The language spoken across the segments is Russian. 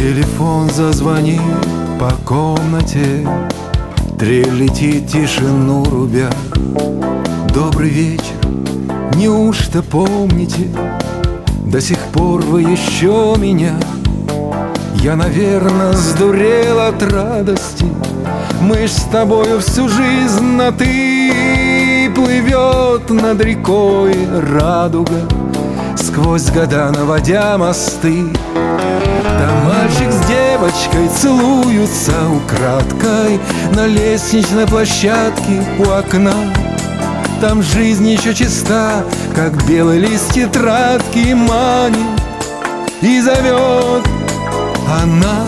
Телефон зазвонит по комнате, трель летит, тишину рубя. Добрый вечер, неужто помните? До сих пор вы еще меня? Я, наверное, сдурел от радости. Мы ж с тобою всю жизнь на «ты». Плывет над рекой радуга, сквозь года наводя мосты. Там мальчик с девочкой целуются украдкой на лестничной площадке у окна. Там жизнь еще чиста, как белый лист тетрадки, манит и зовет она.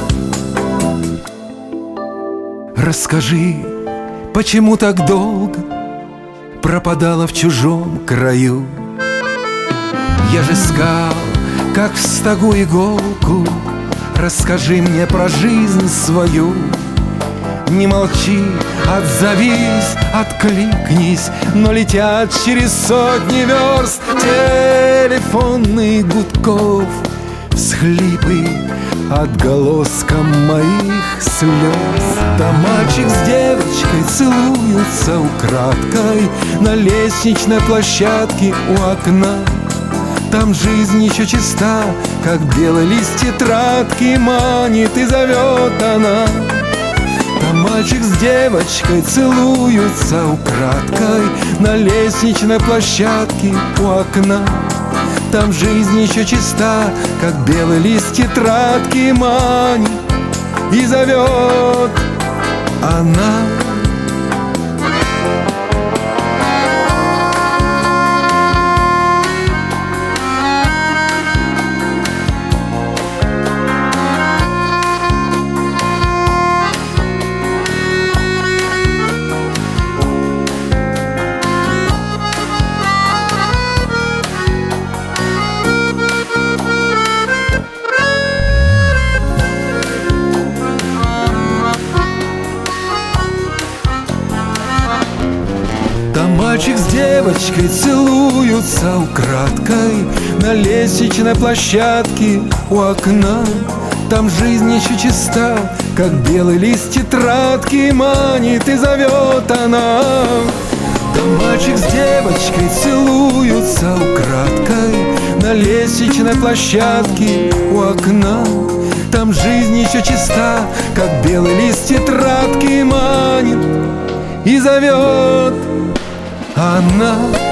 Расскажи, почему так долго пропадала в чужом краю? Я же искал, как в стогу иголку. Расскажи мне про жизнь свою. Не молчи, отзовись, откликнись. Но летят через сотни верст телефонных гудков, всхлипы отголоском моих слез. Там мальчик с девочкой целуются украдкой на лестничной площадке у окна. Там жизнь еще чиста, как белый лист тетрадки, манит и зовет она. Там мальчик с девочкой целуются украдкой на лестничной площадке у окна. Там жизнь еще чиста, как белый лист тетрадки, манит и зовет она. Там мальчик с девочкой целуются украдкой на лестничной площадке у окна. Там жизнь еще чиста, как белый лист тетрадки, манит и зовет она. Там мальчик с девочкой целуются украдкой на лестничной площадке у окна. Там жизнь еще чиста, как белый лист тетрадки, манит и зовет она.